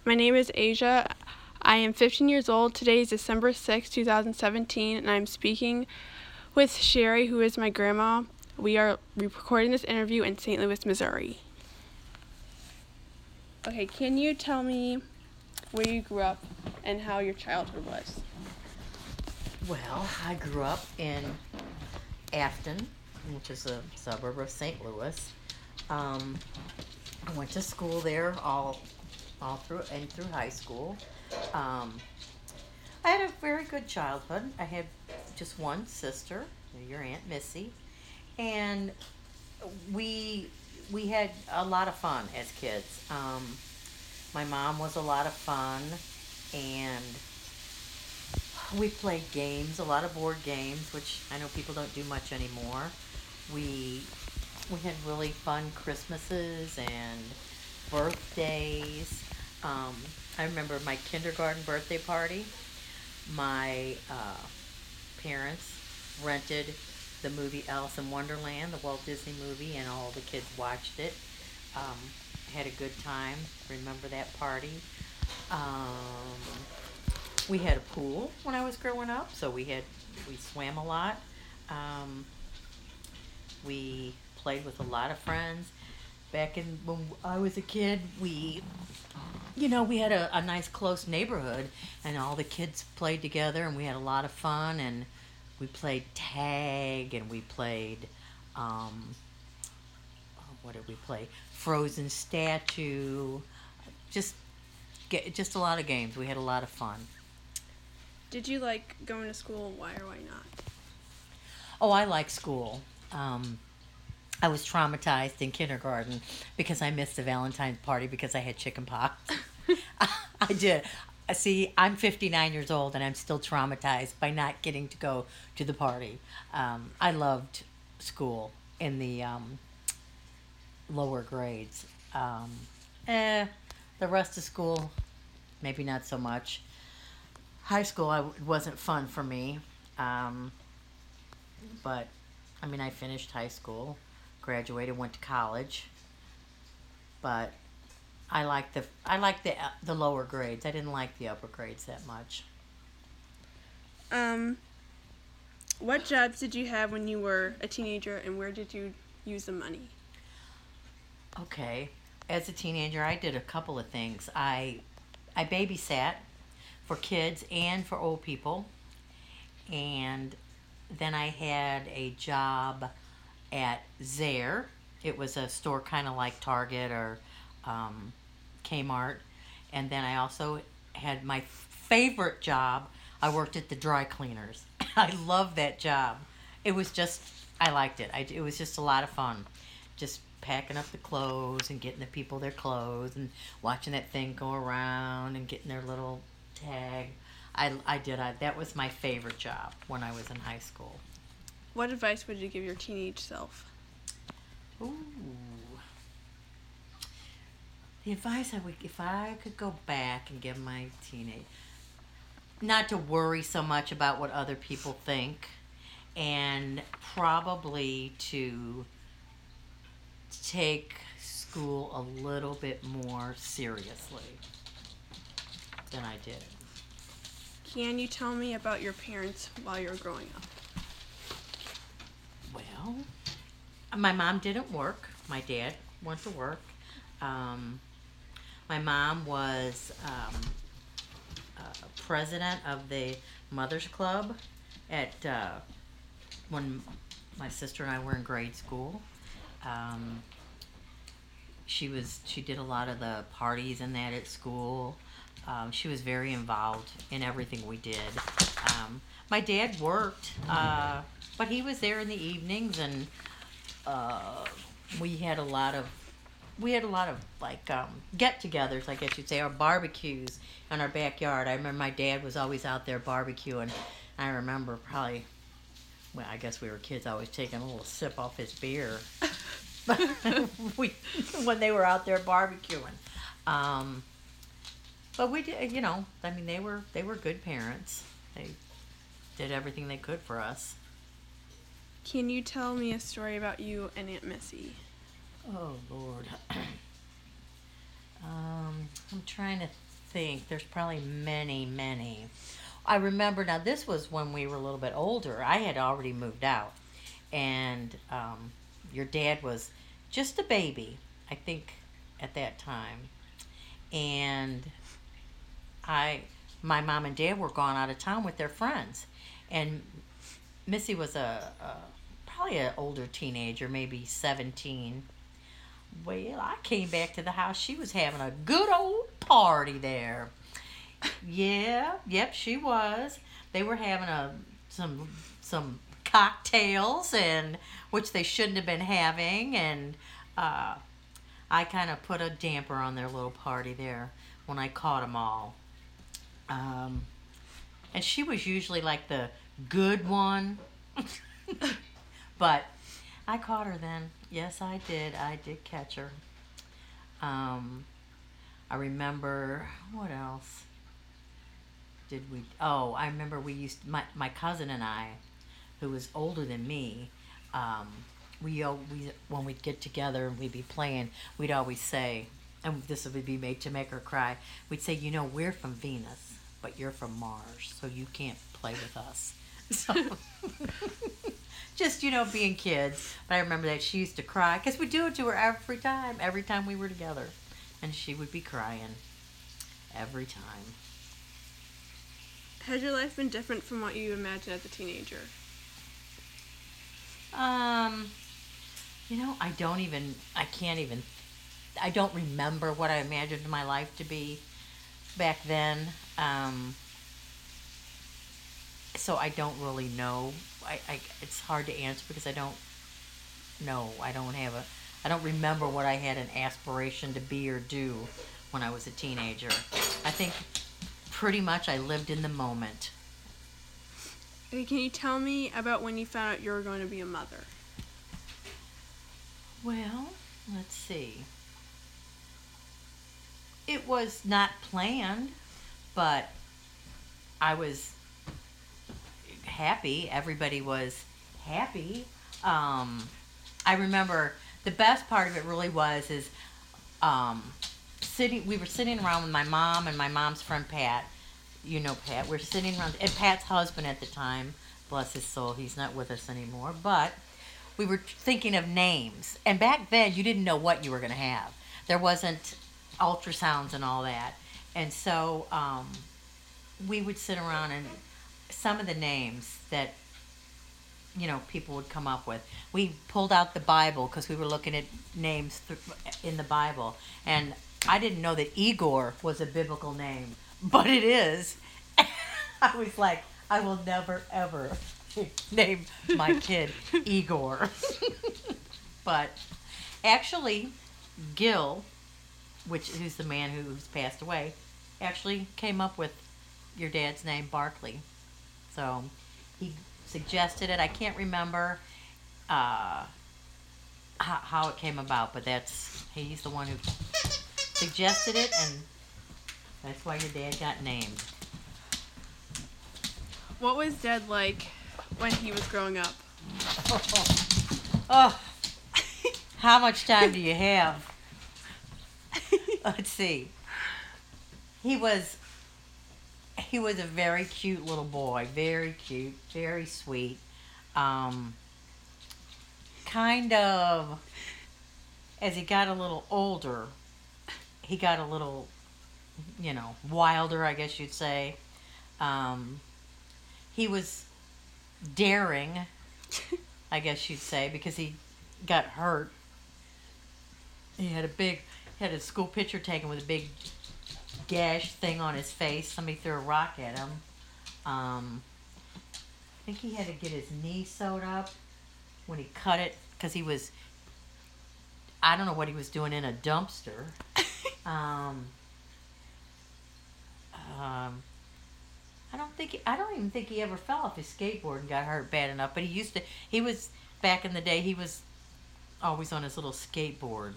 My name is Asia. I am 15 years old. Today is December 6, 2017, and I'm speaking with Sherry, who is my grandma. We are recording this interview in St. Louis, Missouri. Okay, can you tell me where you grew up and how your childhood was? Well, I grew up in Afton, which is a suburb of St. Louis. Um, I went to school there all through high school. Um, I had a very good childhood. I had just one sister, your Aunt Missy, and we we had a lot of fun as kids. My mom was a lot of fun, and we played games, a lot of board games, which I know people don't do much anymore. We we had really fun Christmases and birthdays. Um, I remember my kindergarten birthday party. My parents rented the movie Alice in Wonderland, the Walt Disney movie, and all the kids watched it. Um, had a good time. Remember that party? Um, we had a pool when I was growing up, so we swam a lot. Um, we played with a lot of friends. Back in when I was a kid, we had a nice close neighborhood, and all the kids played together, and we had a lot of fun. And we played tag, and we played what did we play? Frozen statue. Just just a lot of games. We had a lot of fun. Did you like going to school? Why or why not? Oh, I like school. I was traumatized in kindergarten because I missed the Valentine's party because I had chicken pox. I did. See, I'm 59 years old and I'm still traumatized by not getting to go to the party. I loved school in the lower grades. Um, the rest of school, maybe not so much. High school wasn't fun for me. Um, but I mean, I finished high school, graduated, went to college, but I liked the lower grades. I didn't like the upper grades that much. Um, what jobs did you have when you were a teenager, and where did you use the money? Okay, as a teenager, I did a couple of things. I babysat for kids and for old people, and then I had a job at Zare. It was a store kind of like Target or um, Kmart. And then I also had my favorite job. I worked at the dry cleaners. I loved that job. It was just, I liked it. It was just a lot of fun. Just packing up the clothes and getting the people their clothes and watching that thing go around and getting their little tag. I did. That was my favorite job when I was in high school. What advice would you give your teenage self? Ooh. The advice I would, if I could go back and give my teenage, not to worry so much about what other people think, and probably to take school a little bit more seriously than I did. Can you tell me about your parents while you were growing up? Well, my mom didn't work. My dad went to work. Um, my mom was president of the Mothers Club at when my sister and I were in grade school. Um, she did a lot of the parties and that at school. She was very involved in everything we did. My dad worked, but he was there in the evenings, and uh, we had a lot of like get-togethers, I guess you'd say, or barbecues in our backyard. I remember my dad was always out there barbecuing. I remember probably, well, I guess we were kids, always taking a little sip off his beer. we when they were out there barbecuing. Um, but we did, I mean, they were good parents. They did everything they could for us. Can you tell me a story about you and Aunt Missy? Oh Lord. I'm trying to think. There's probably many, many. I remember now. This was when we were a little bit older. I had already moved out, and your dad was just a baby, I think, at that time. And I, my mom and dad were gone out of town with their friends, and Missy was a probably an older teenager, maybe 17. Well, I came back to the house. She was having a good old party there. Yeah, yep, she was. They were having some cocktails, and which they shouldn't have been having, and uh, I kind of put a damper on their little party there when I caught them all. Um, and she was usually like the good one, but I caught her then. Yes, I did. I did catch her. Um, I remember what else did we? Oh, I remember we used my cousin and I, who was older than me. Um, we when we'd get together and we'd be playing, we'd always say, and this would be made to make her cry. We'd say, we're from Venus, but you're from Mars, so you can't play with us. So, just being kids. But I remember that she used to cry because we do it to her every time we were together, and she would be crying every time. Has your life been different from what you imagined as a teenager? I don't remember what I imagined my life to be back then. So I don't really know. It's hard to answer because I don't know. I don't remember what I had an aspiration to be or do when I was a teenager. I think pretty much I lived in the moment. Okay, can you tell me about when you found out you were going to be a mother? Well, let's see. It was not planned, but I was happy. Everybody was happy. I remember the best part of it really was is we were sitting around with my mom and my mom's friend Pat. You know Pat. We're sitting around, and Pat's husband at the time, bless his soul, he's not with us anymore, but we were thinking of names. And back then, you didn't know what you were going to have. There wasn't ultrasounds and all that. And so we would sit around, and some of the names that people would come up with. We pulled out the Bible because we were looking at names in the Bible, and I didn't know that Igor was a biblical name, but it is. I was like, I will never ever name my kid Igor. But actually, Gil, who's the man who's passed away, actually came up with your dad's name, Barkley. So he suggested it. I can't remember how it came about, but he's the one who suggested it, and that's why your dad got named. What was Dad like when he was growing up? Oh, how much time do you have? Let's see. He was a very cute little boy, very cute, very sweet. Kind of, as he got a little older, he got a little, wilder, I guess you'd say. He was daring, I guess you'd say, because he got hurt. He had a school picture taken with a big gash thing on his face. Somebody threw a rock at him. I think he had to get his knee sewed up when he cut it because I don't know what he was doing in a dumpster. I don't even think he ever fell off his skateboard and got hurt bad enough, but back in the day, he was always on his little skateboard.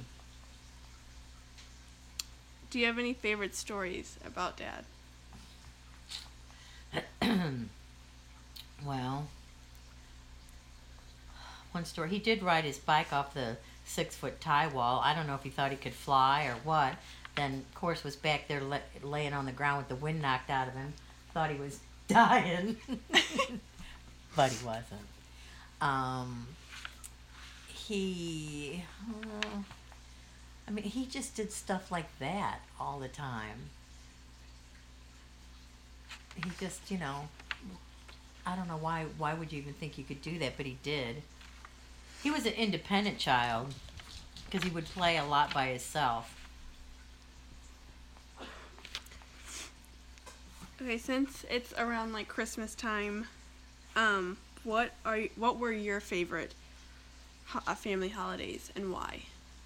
Do you have any favorite stories about Dad? Well, one story. He did ride his bike off the 6-foot tie wall. I don't know if he thought he could fly or what, then of course was back there laying on the ground with the wind knocked out of him. Thought he was dying, but he wasn't. Um, he, he just did stuff like that all the time. He just, I don't know why. Why would you even think you could do that? But he did. He was an independent child because he would play a lot by himself. Okay, since it's around like Christmas time, what were your favorite family holidays and why?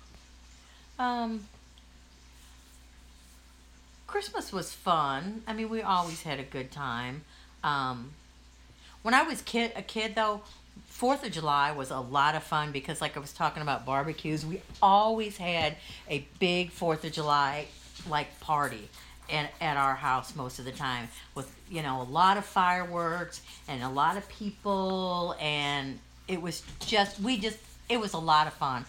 Christmas was fun. We always had a good time. When I was a kid though, 4th of July was a lot of fun because, like I was talking about barbecues, we always had a big 4th of July like party at our house most of the time with a lot of fireworks and a lot of people, and it was just it was a lot of fun.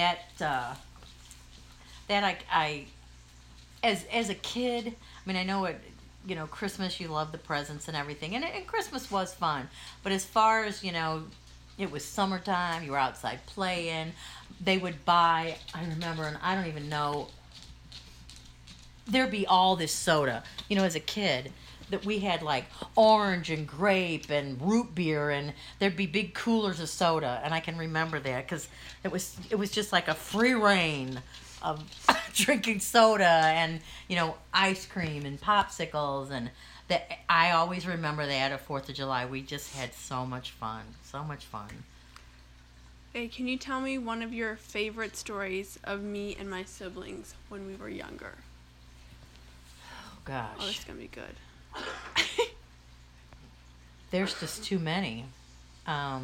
I as a kid, I know it, Christmas, you love the presents and everything, and Christmas was fun, but as far as it was summertime, you were outside playing. They would buy, I remember, and I don't even know, there'd be all this soda, as a kid, that we had like orange and grape and root beer, and there'd be big coolers of soda, and I can remember that because it was just like a free reign of drinking soda and ice cream and popsicles, and that I always remember that at 4th of July. We just had so much fun. Hey, can you tell me one of your favorite stories of me and my siblings when we were younger? Oh gosh. Oh, this is gonna be good. There's just too many. Gosh,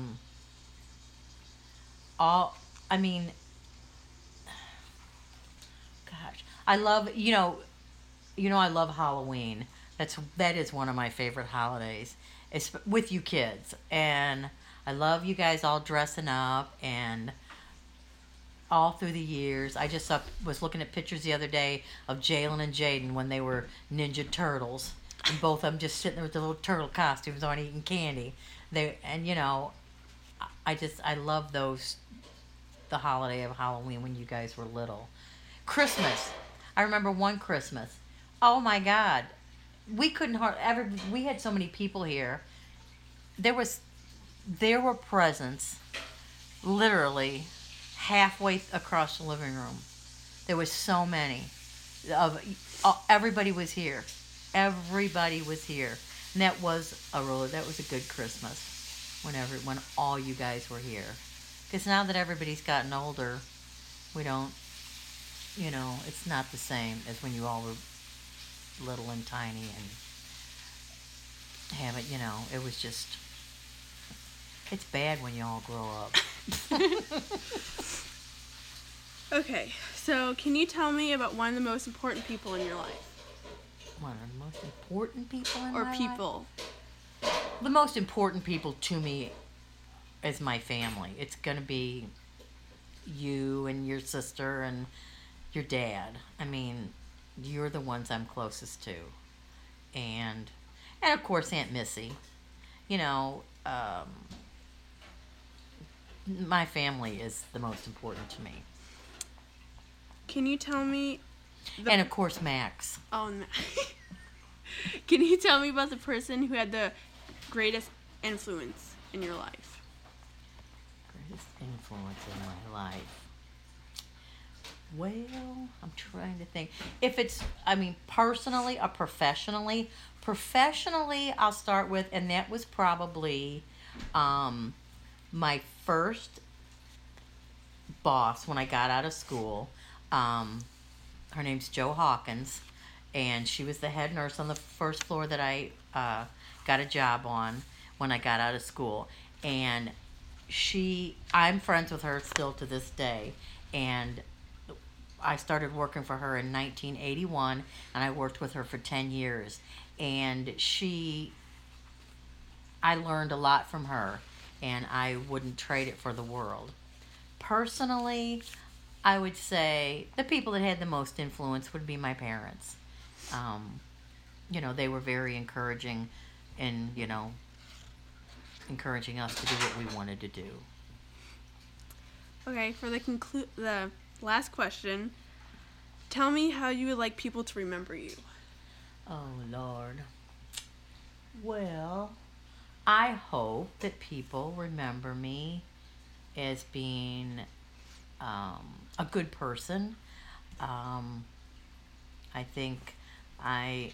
I love I love Halloween. That is one of my favorite holidays. It's with you kids, and I love you guys all dressing up and all through the years. I just was looking at pictures the other day of Jalen and Jaden when they were Ninja Turtles, and both of them just sitting there with their little turtle costumes on, eating candy. I love the holiday of Halloween when you guys were little. Christmas. I remember one Christmas. Oh my God, we couldn't we had so many people here. There were presents literally halfway across the living room. There was so many. Everybody was here. Everybody was here. And that was a good Christmas when all you guys were here. Because now that everybody's gotten older, we don't, it's not the same as when you all were little and tiny and have it, it was just, it's bad when you all grow up. Okay, so can you tell me about one of the most important people in your life? One of the most important people in my life? Or people. The most important people to me is my family. It's going to be you and your sister and your dad. You're the ones I'm closest to. And of course Aunt Missy. My family is the most important to me. Can you tell me... And of course Max. Oh, no. Can you tell me about the person who had the greatest influence in your life? Greatest influence in my life. Well, I'm trying to think. If it's, personally or professionally. Professionally, I'll start with, and that was probably my first boss when I got out of school. Her name's Jo Hawkins, and she was the head nurse on the first floor that I got a job on when I got out of school. And I'm friends with her still to this day. And I started working for her in 1981, and I worked with her for 10 years. And I learned a lot from her, and I wouldn't trade it for the world. Personally, I would say the people that had the most influence would be my parents. They were very encouraging and, encouraging us to do what we wanted to do. Okay, for the last question, tell me how you would like people to remember you. Oh, Lord. Well, I hope that people remember me as being a good person. I think I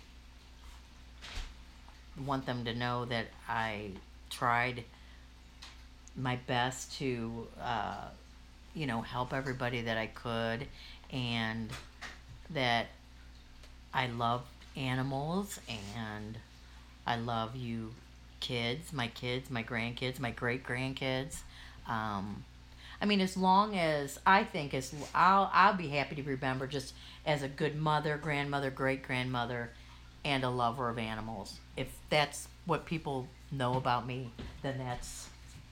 want them to know that I tried my best to, help everybody that I could, and that I love animals, and I love you kids, my grandkids, my great grandkids. As long as I think I'll be happy to remember just as a good mother, grandmother, great grandmother, and a lover of animals. If that's what people know about me, then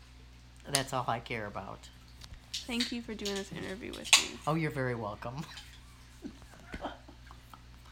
that's all I care about. Thank you for doing this interview with me. Oh, you're very welcome.